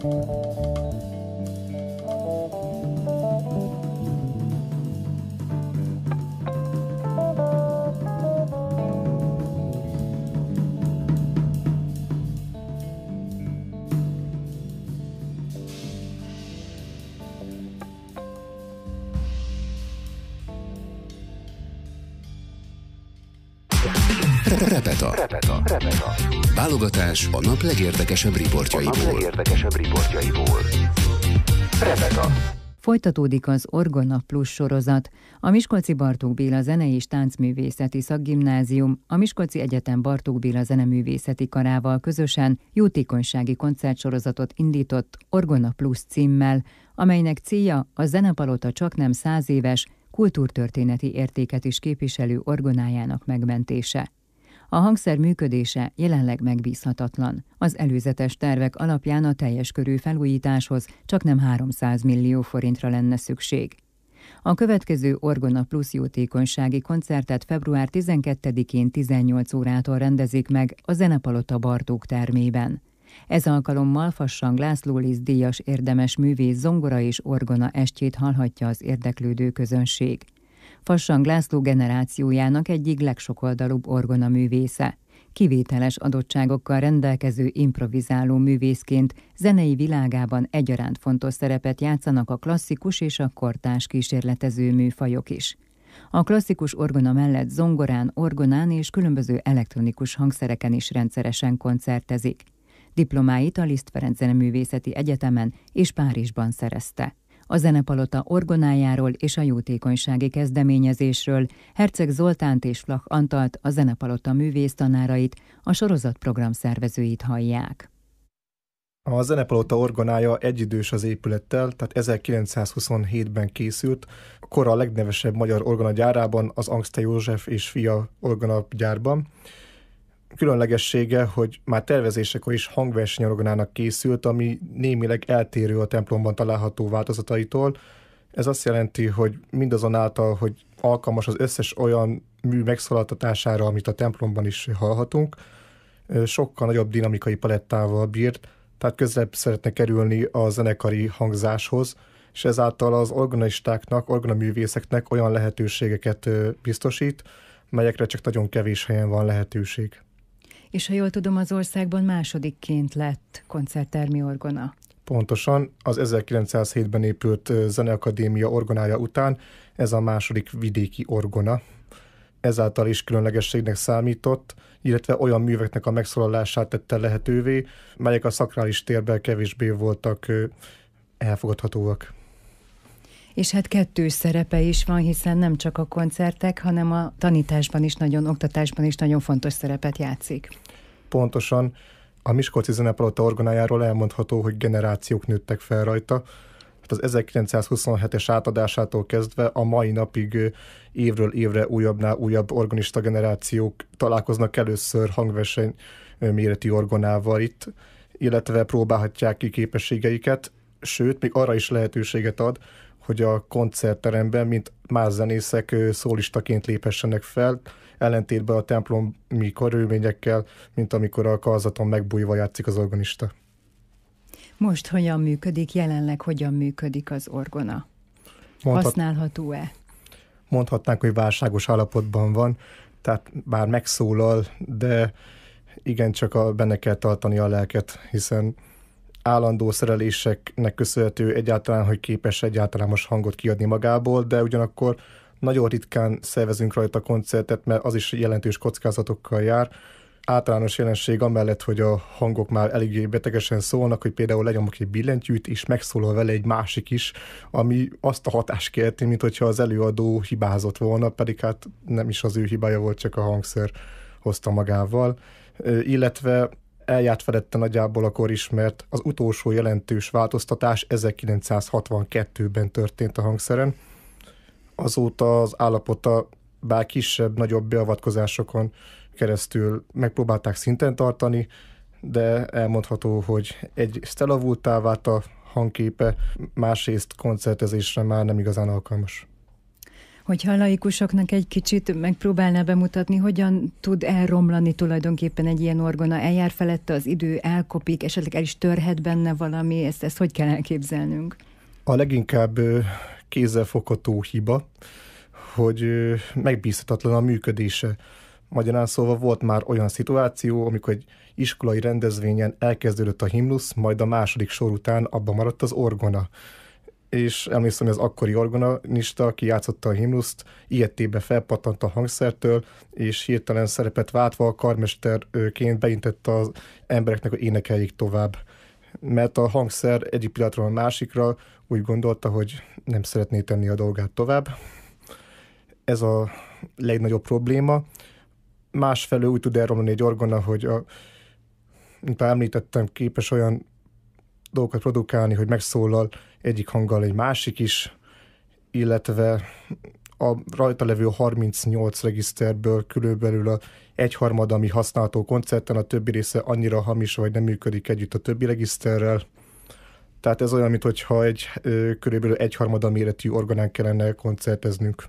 Repeta. Válogatás a nap legérdekesebb riportjaiból. Repeta. Folytatódik az Orgona Plus sorozat. A Miskolci Bartók Béla Zenei és Táncművészeti Szakgimnázium a Miskolci Egyetem Bartók Béla Zeneművészeti Karával közösen jótékonysági koncertsorozatot indított Orgona Plus címmel, amelynek célja a Zenepalota csaknem 100 éves kultúrtörténeti értéket is képviselő orgonájának megmentése. A hangszer működése jelenleg megbízhatatlan. Az előzetes tervek alapján a teljes körű felújításhoz csaknem 300 millió forintra lenne szükség. A következő Orgona Plus jótékonysági koncertet február 12-én 18 órától rendezik meg a Zenepalota Bartók termében. Ez alkalommal Fassang László Liszt díjas érdemes művész zongora és orgona estjét hallhatja az érdeklődő közönség. Fassang László generációjának egyik legsokoldalúbb orgona művésze. Kivételes adottságokkal rendelkező improvizáló művészként zenei világában egyaránt fontos szerepet játszanak a klasszikus és a kortárs kísérletező műfajok is. A klasszikus orgona mellett zongorán, orgonán és különböző elektronikus hangszereken is rendszeresen koncertezik. Diplomáit a Liszt Ferenc Zeneművészeti Egyetemen és Párizsban szerezte. A Zenepalota orgonájáról és a jótékonysági kezdeményezésről Herceg Zoltánt és Flach Antalt, a Zenepalota művésztanárait, a sorozat programszervezőit hallják. A Zenepalota orgonája egyidős az épülettel, tehát 1927-ben készült, kora a legnevesebb magyar orgonagyárában, az Angste József és fia orgonagyárban. Különlegessége, hogy már tervezésekor is hangversenyorgonának készült, ami némileg eltérő a templomban található változataitól. Ez azt jelenti, hogy mindazonáltal, hogy alkalmas az összes olyan mű megszólaltatására, amit a templomban is hallhatunk, sokkal nagyobb dinamikai palettával bírt, tehát közelebb szeretne kerülni a zenekari hangzáshoz, és ezáltal az orgonistáknak, orgonaművészeknek olyan lehetőségeket biztosít, melyekre csak nagyon kevés helyen van lehetőség. És ha jól tudom, az országban másodikként lett koncerttermi orgona. Pontosan, az 1907-ben épült Zeneakadémia orgonája után ez a második vidéki orgona. Ezáltal is különlegességnek számított, illetve olyan műveknek a megszólalását tette lehetővé, melyek a szakrális térben kevésbé voltak elfogadhatóak. És hát kettős szerepe is van, hiszen nem csak a koncertek, hanem a tanításban is oktatásban is nagyon fontos szerepet játszik. Pontosan. A Miskolci Zenepalota orgonájáról elmondható, hogy generációk nőttek fel rajta. Az 1927-es átadásától kezdve a mai napig évről évre újabbnál újabb organista generációk találkoznak először hangverseny méretű orgonával itt, illetve próbálhatják ki képességeiket, sőt, még arra is lehetőséget ad, hogy a koncertteremben, mint más zenészek szólistaként léphessenek fel, ellentétben a templomi körülményekkel, mint amikor a karzaton megbújva játszik az organista. Most hogyan működik, jelenleg hogyan működik az orgona? Használható-e? Mondhatnánk, hogy válságos állapotban van, tehát bár megszólal, de igencsak benne kell tartani a lelket, hiszen állandó szereléseknek köszönhető egyáltalán, hogy képes egyáltalán most hangot kiadni magából, de ugyanakkor nagyon ritkán szervezünk rajta koncertet, mert az is jelentős kockázatokkal jár. Általános jelenség amellett, hogy a hangok már eléggé betegesen szólnak, hogy például lenyomok egy billentyűt, és megszólal vele egy másik is, ami azt a hatást kelti, mint hogyha az előadó hibázott volna, pedig hát nem is az ő hibája volt, csak a hangszer hozta magával. Illetve eljárt felette nagyjából a kor is, mert az utolsó jelentős változtatás 1962-ben történt a hangszeren. Azóta az állapota bár kisebb-nagyobb beavatkozásokon keresztül megpróbálták szinten tartani, de elmondható, hogy egyrészt elavultá vált a hangképe, másrészt koncertezésre már nem igazán alkalmas. Hogyha a laikusoknak egy kicsit megpróbálná bemutatni, hogyan tud elromlani tulajdonképpen egy ilyen orgona, eljár felette az idő, elkopik, esetleg el is törhet benne valami, ezt hogy kell elképzelnünk? A leginkább kézzelfogható hiba, hogy megbízhatatlan a működése. Magyarán szóval volt már olyan szituáció, amikor egy iskolai rendezvényen elkezdődött a himnusz, majd a második sor után abban maradt az orgona. És emlékszem, hogy az akkori orgonista, aki játszotta a himnuszt, ilyettébe felpattant a hangszertől, és hirtelen szerepet váltva a karmesterként beintette az embereknek, hogy énekeljék tovább. Mert a hangszer egyik pillanatról a másikra úgy gondolta, hogy nem szeretné tenni a dolgát tovább. Ez a legnagyobb probléma. Másfelől úgy tud elromlani egy orgona, hogy mint már említettem, képes olyan dolgokat produkálni, hogy megszólal egyik hanggal egy másik is, illetve a rajta levő 38 regiszterből körülbelül a egyharmad, ami használható koncerten, a többi része annyira hamis, vagy nem működik együtt a többi regiszterrel. Tehát ez olyan, mintha egy körülbelül egyharmada méretű orgonán kellene koncerteznünk.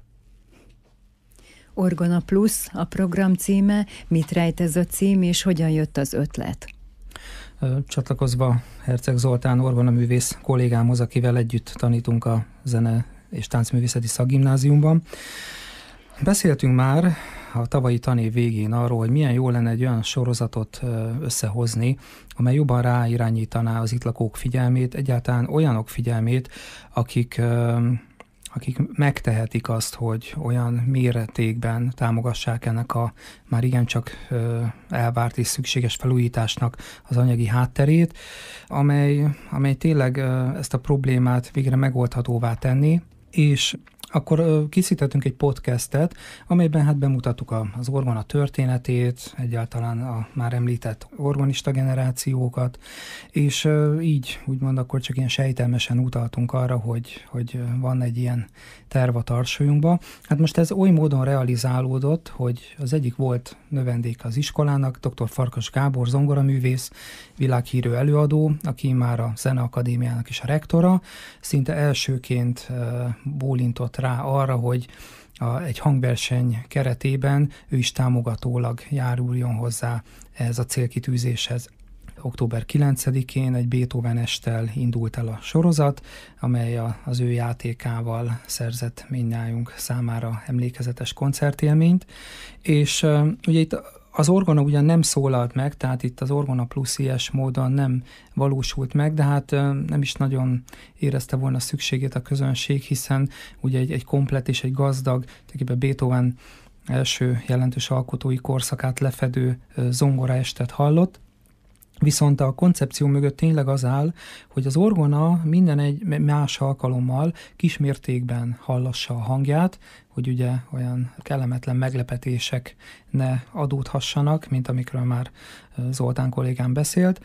Orgona Plus a program címe, mit rejt ez a cím, és hogyan jött az ötlet? Csatlakozva Herceg Zoltán orgonaművész kollégámhoz, akivel együtt tanítunk a Zene- és Táncművészeti Szakgimnáziumban. Beszéltünk már a tavalyi tanév végén arról, hogy milyen jó lenne egy olyan sorozatot összehozni, amely jobban ráirányítaná az itt lakók figyelmét, egyáltalán olyanok figyelmét, akik megtehetik azt, hogy olyan méretékben támogassák ennek a már igencsak elvárt és szükséges felújításnak az anyagi hátterét, amely tényleg ezt a problémát végre megoldhatóvá tenni, és akkor készítettünk egy podcastet, amelyben hát bemutattuk az orgona történetét, egyáltalán a már említett orgonista generációkat, és így úgymond akkor csak ilyen sejtelmesen utaltunk arra, hogy van egy ilyen terv a tarsolyunkba. Hát most ez oly módon realizálódott, hogy az egyik volt növendék az iskolának, dr. Farkas Gábor zongoraművész, világhírű előadó, aki már a Zeneakadémiának is a rektora, szinte elsőként bólintott rá arra, hogy egy hangverseny keretében ő is támogatólag járuljon hozzá ehhez a célkitűzéshez. Október 9-én egy Beethoven esttel indult el a sorozat, amely az ő játékával szerzett mindnyájunk számára emlékezetes koncertélményt, és ugye itt az orgona ugyan nem szólalt meg, tehát itt az Orgona Plus ilyes módon nem valósult meg, de hát nem is nagyon érezte volna szükségét a közönség, hiszen ugye egy komplett és egy gazdag, tulajdonképpen Beethoven első jelentős alkotói korszakát lefedő zongoraestet hallott. Viszont a koncepció mögött tényleg az áll, hogy az orgona minden egy más alkalommal kismértékben hallassa a hangját, hogy ugye olyan kellemetlen meglepetések ne adódhassanak, mint amikről már Zoltán kollégám beszélt,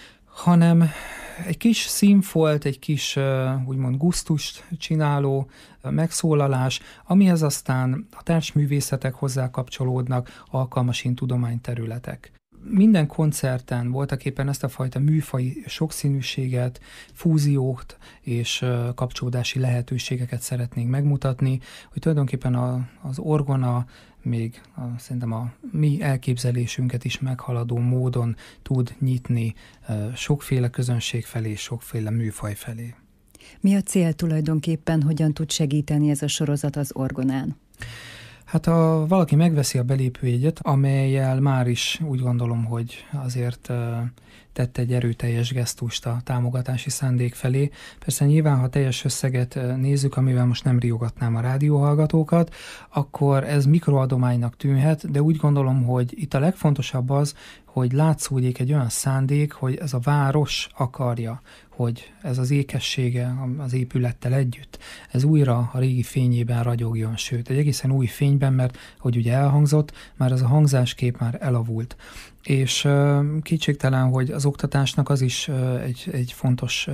hanem egy kis színfolt, egy kis úgymond gusztust csináló megszólalás, amihez aztán a társművészetek hozzá kapcsolódnak, alkalmas tudományterületek. Minden koncerten voltaképpen ezt a fajta műfaji sokszínűséget, fúziót és kapcsolódási lehetőségeket szeretnénk megmutatni, hogy tulajdonképpen az orgona még szerintem a mi elképzelésünket is meghaladó módon tud nyitni sokféle közönség felé, sokféle műfaj felé. Mi a cél tulajdonképpen, hogyan tud segíteni ez a sorozat az orgonán? Hát ha valaki megveszi a belépőjegyet, amellyel már is úgy gondolom, hogy azért tette egy erőteljes gesztust a támogatási szándék felé. Persze nyilván, ha teljes összeget nézzük, amivel most nem riogatnám a rádióhallgatókat, akkor ez mikroadománynak tűnhet, de úgy gondolom, hogy itt a legfontosabb az, hogy látszódik egy olyan szándék, hogy ez a város akarja, hogy ez az ékessége az épülettel együtt, ez újra a régi fényében ragyogjon, sőt, egy egészen új fényben, mert, hogy ugye elhangzott, már ez a hangzáskép már elavult. És kétségtelen, hogy az oktatásnak az is egy fontos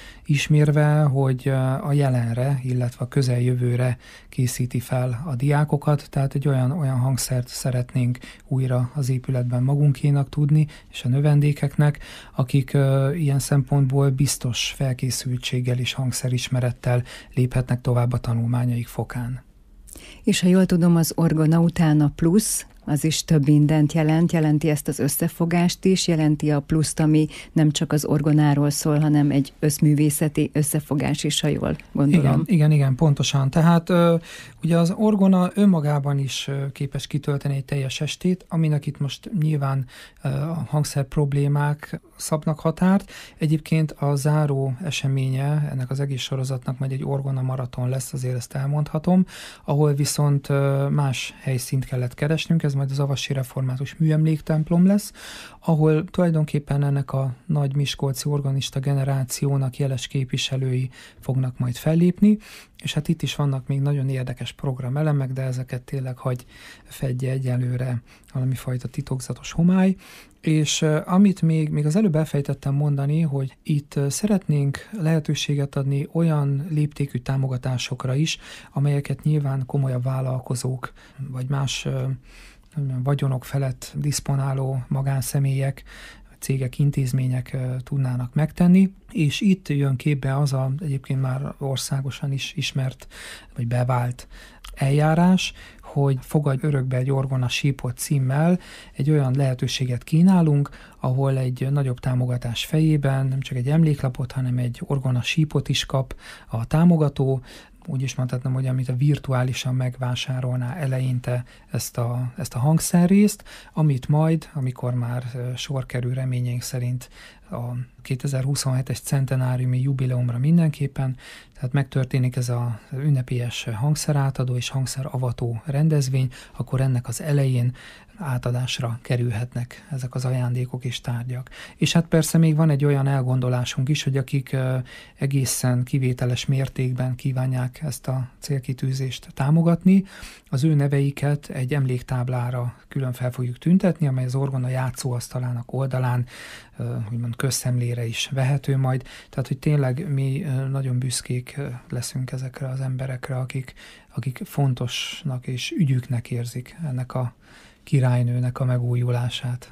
ismérve, hogy a jelenre, illetve a közeljövőre készíti fel a diákokat, tehát egy olyan hangszert szeretnénk újra az épületben magunkénak tudni, és a növendékeknek, akik ilyen szempontból biztos felkészültséggel és hangszerismerettel léphetnek tovább a tanulmányaik fokán. És ha jól tudom, az orgona után a plusz, az is több mindent jelenti ezt az összefogást is, jelenti a pluszt, ami nem csak az orgonáról szól, hanem egy összművészeti összefogás is, ha jól gondolom. Igen, pontosan. Tehát ugye az orgona önmagában is képes kitölteni egy teljes estét, aminek itt most nyilván a hangszer problémák szabnak határt. Egyébként a záró eseménye ennek az egész sorozatnak majd egy orgona maraton lesz, azért ezt elmondhatom, ahol viszont más helyszínt kellett keresnünk, ez majd az avasi református műemléktemplom lesz, ahol tulajdonképpen ennek a nagy miskolci organista generációnak jeles képviselői fognak majd fellépni, és hát itt is vannak még nagyon érdekes programelemek, de ezeket tényleg hagy fedje egyelőre valami fajta titokzatos homály. És amit még az előbb elfejtettem mondani, hogy itt szeretnénk lehetőséget adni olyan léptékű támogatásokra is, amelyeket nyilván komolyabb vállalkozók, vagy más vagyonok felett diszponáló magánszemélyek, cégek, intézmények tudnának megtenni, és itt jön képbe az egyébként már országosan is ismert, vagy bevált eljárás, hogy Fogadj örökbe egy orgona sípot címmel egy olyan lehetőséget kínálunk, ahol egy nagyobb támogatás fejében nem csak egy emléklapot, hanem egy orgona sípot is kap a támogató. Úgy is mondhatnám, hogy amit a virtuálisan megvásárolná eleinte ezt a hangszerrészt, amit majd, amikor már sor kerül reményeink szerint a 2027-es centenáriumi jubileumra mindenképpen, tehát megtörténik ez az ünnepélyes hangszerátadó és hangszeravató rendezvény, akkor ennek az elején átadásra kerülhetnek ezek az ajándékok és tárgyak. És hát persze még van egy olyan elgondolásunk is, hogy akik egészen kivételes mértékben kívánják ezt a célkitűzést támogatni, az ő neveiket egy emléktáblára külön fel fogjuk tüntetni, amely az orgona játszóasztalának oldalán úgymond közszemlére is vehető majd. Tehát, hogy tényleg mi nagyon büszkék leszünk ezekre az emberekre, akik fontosnak és ügyüknek érzik ennek a királynőnek a megújulását.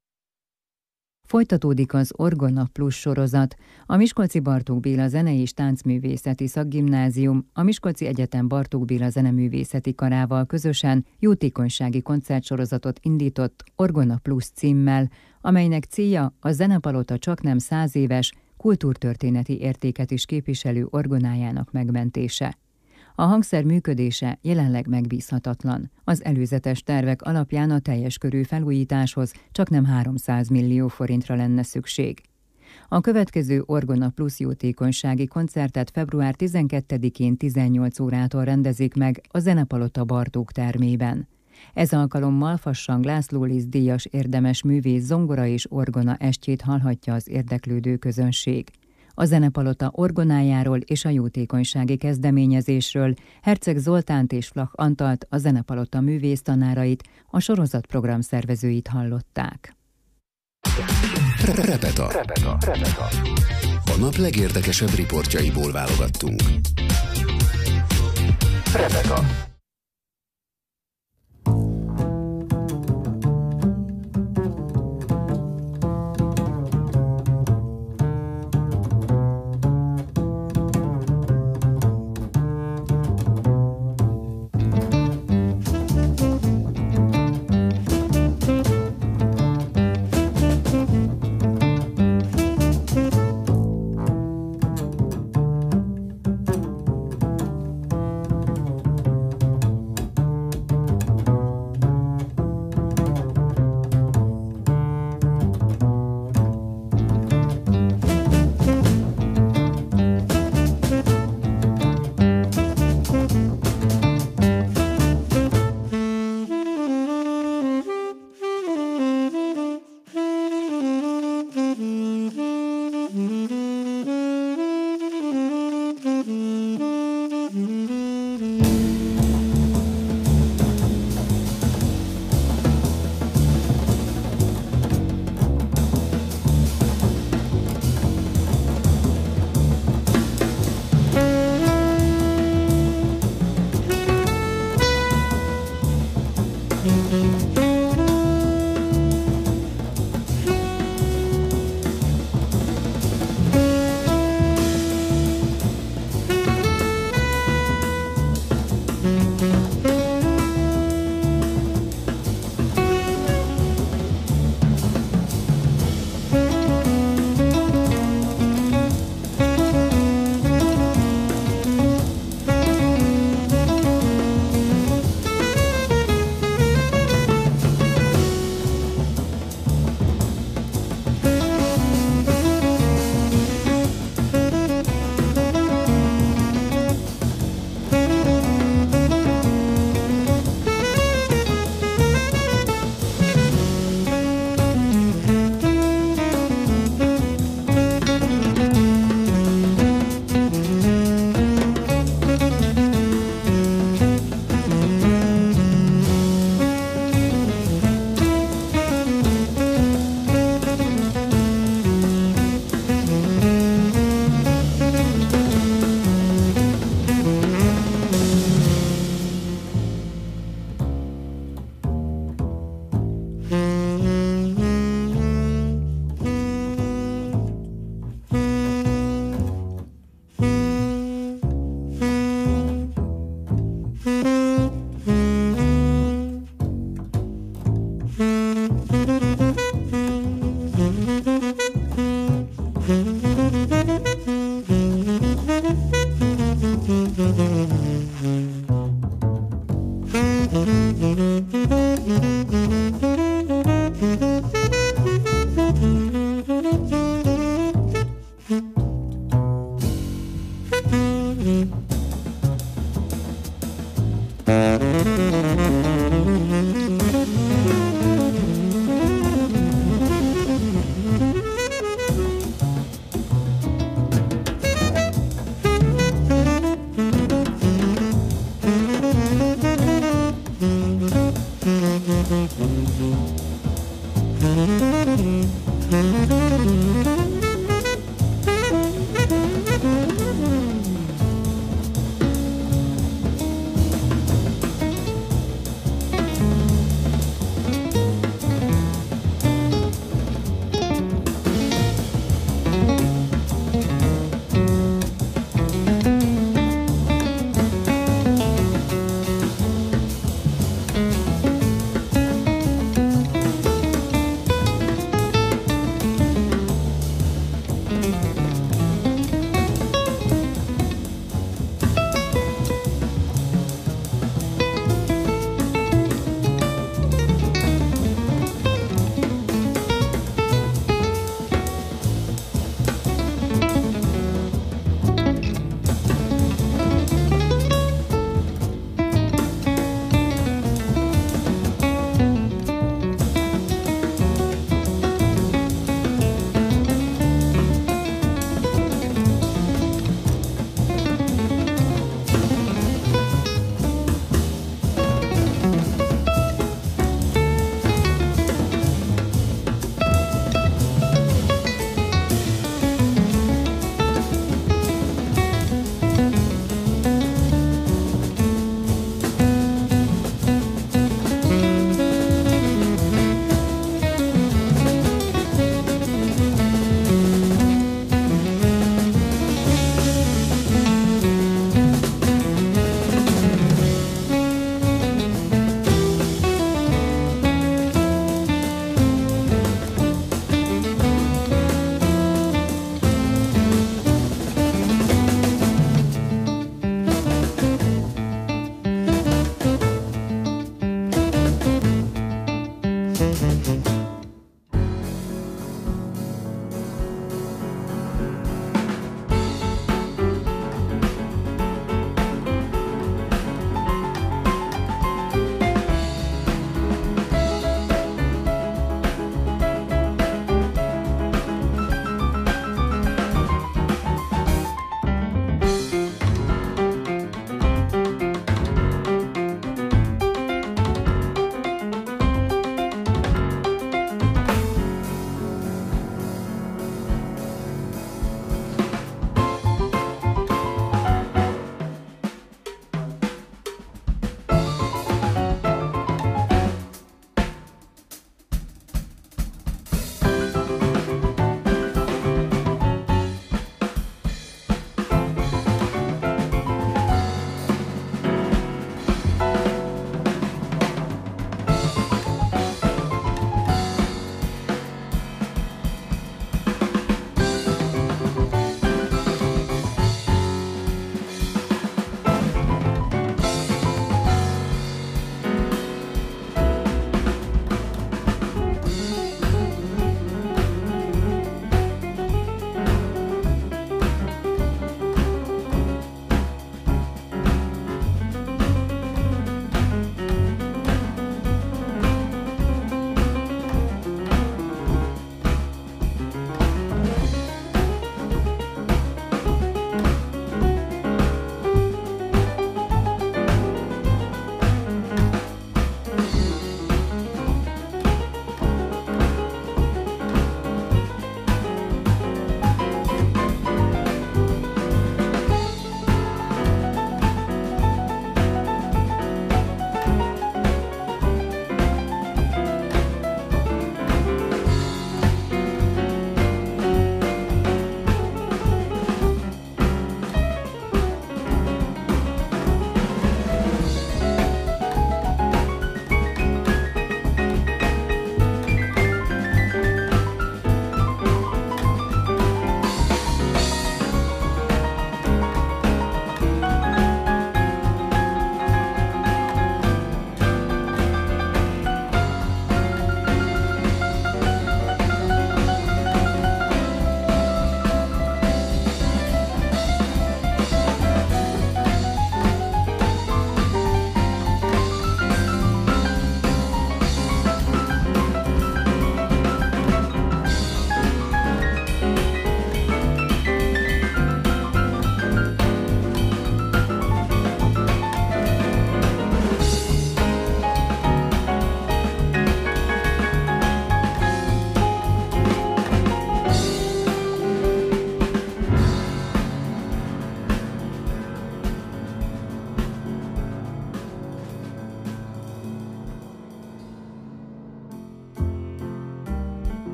Folytatódik az Orgona Plus sorozat. A Miskolci Bartók Béla Zenei és Táncművészeti Szakgimnázium a Miskolci Egyetem Bartók Béla Zeneművészeti Karával közösen jótékonysági koncertsorozatot indított Orgona Plus címmel, amelynek célja a Zenepalota csaknem 100 éves kultúrtörténeti értéket is képviselő orgonájának megmentése. A hangszer működése jelenleg megbízhatatlan. Az előzetes tervek alapján a teljes körű felújításhoz csaknem 300 millió forintra lenne szükség. A következő Orgona Plus jótékonysági koncertet február 12-én 18 órától rendezik meg a Zenepalota Bartók termében. Ez alkalommal Fassang László Liszt díjas érdemes művész zongora és orgona estjét hallhatja az érdeklődő közönség. A Zenepalota orgonájáról és a jótékonysági kezdeményezésről Herceg Zoltánt és Flach Antalt, a Zenepalota művésztanárait, a sorozat programszervezőit hallották. Repeta. A nap legérdekesebb riportjaiból válogattunk. Repeta.